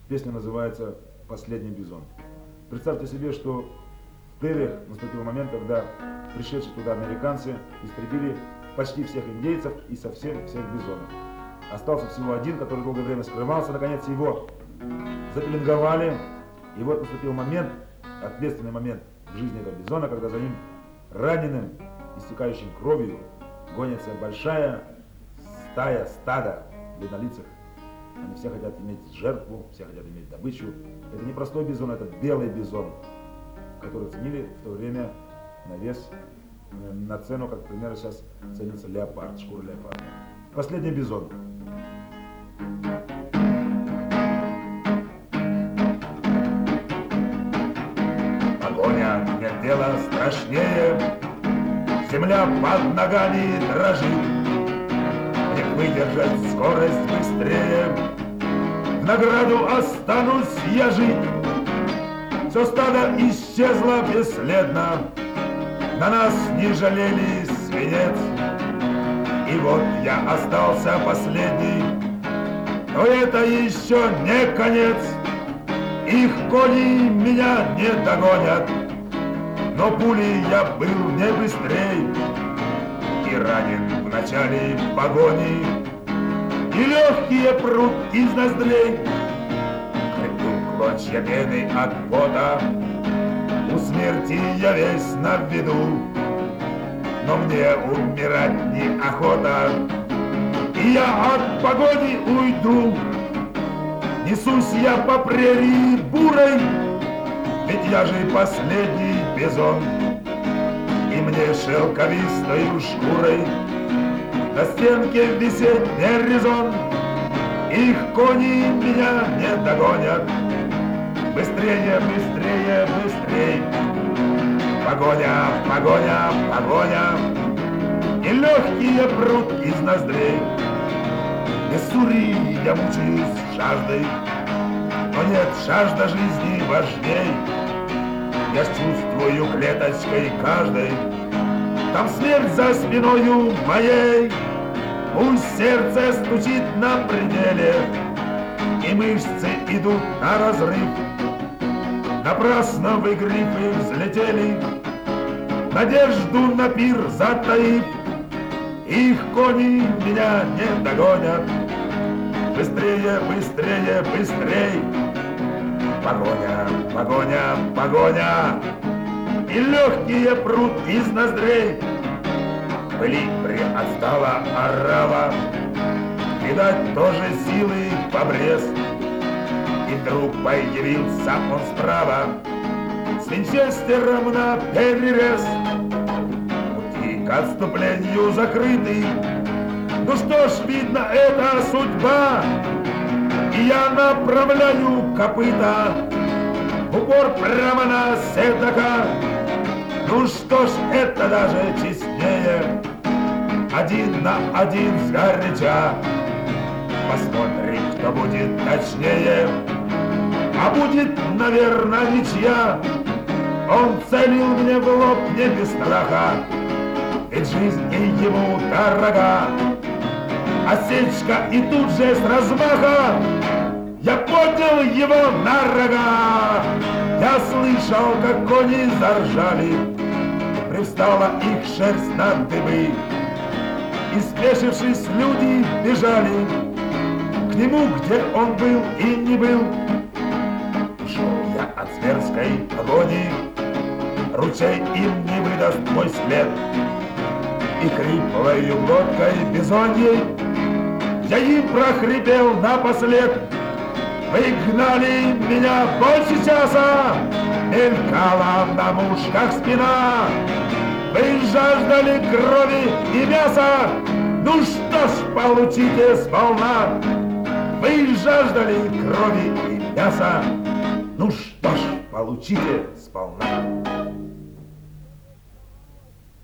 Песня называется «Последний бизон». Представьте себе, что в Терри наступил момент, когда пришедшие туда американцы истребили почти всех индейцев и совсем всех бизонов. Остался всего один, который долгое время скрывался, наконец его запеленговали. И вот наступил момент, ответственный момент в жизни этого бизона, когда за ним раненым, истекающим кровью, гонится большая стадо бледнолицых. Они все хотят иметь жертву, все хотят иметь добычу. Это не простой бизон, это белый бизон, который ценили в то время на вес, на цену, как, к примеру, сейчас ценится леопард, шкура леопарда. Последний бизон. Погоня, нет дела страшнее, земля под ногами дрожит. Мне выдержать скорость быстрее, в награду останусь я жить. Все стадо исчезло бесследно, на нас не жалели свинец. И вот я остался последний, но это еще не конец. Их кони меня не догонят, но пули я был не быстрей. И ранен в начале погони, и легкие прут из ноздрей. Хлебнул клочья пены от пота, у смерти я весь на виду. Но мне умирать неохота, и я от погони уйду. Несусь я по прерии бурой, ведь я же последний бизон. И мне шелковистою шкурой на стенке висеть не резон. Их кони меня не догонят, быстрее, быстрее, быстрей. Погоня, погоня, погоня, и легкие прут из ноздрей. Миссури я мучаюсь жаждой, но нет, жажда жизни важней. Я чувствую клеточкой каждой, там смерть за спиною моей. Пусть сердце стучит на пределе, и мышцы идут на разрыв. Напрасно вы грифы взлетели, надежду на пир затаив. Их кони меня не догонят, быстрее, быстрее, быстрей. Погоня, погоня, погоня, и легкие прут из ноздрей. Пыли приотстала орава, видать, тоже силы побрез. И вдруг появился он справа, с винчестером наперерез. Пути к отступлению закрыты, ну что ж, видно, это судьба. И я направляю копыта в упор прямо на седока. Ну что ж, это даже честнее, один на один сгоряча. Посмотрим, кто будет точнее, а будет, наверное, ничья. Он целил мне в лоб не без страха, ведь жизнь и ему дорога. Осечка, и тут же с размаха я поднял его на рога. Я слышал, как кони заржали, привстала их шерсть на дыбы, и, спешившись, люди бежали к нему, где он был и не был. Ушел я от зверской погони, ручей им не выдаст мой след. И хриплою глоткой бизоньей я им прохрипел напослед: вы гнали меня больше часа, мелькала на мушках спина. Вы жаждали крови и мяса, ну что ж, получите сполна. Вы жаждали крови и мяса, ну что ж, получите сполна.